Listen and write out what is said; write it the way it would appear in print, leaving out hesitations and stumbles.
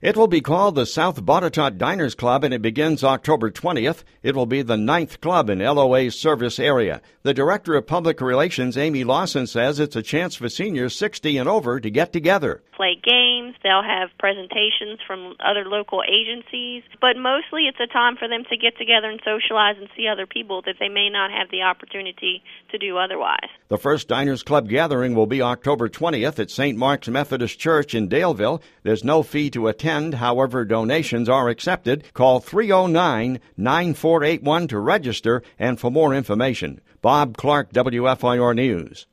It will be called the South Botetourt Diners Club, and it begins October 20th. It will be the 9th club in LOA's service area. The Director of Public Relations, Amy Lawson, says it's a chance for seniors 60 and over to get together. Play games, they'll have presentations from other local agencies, but mostly it's a time for them to get together and socialize and see other people that they may not have the opportunity to do otherwise. The first Diners Club gathering will be October 20th at St. Mark's Methodist Church in Daleville. There's no fee to attend. However, donations are accepted. Call 309-9481 to register and for more information. Bob Clark, WFIR News.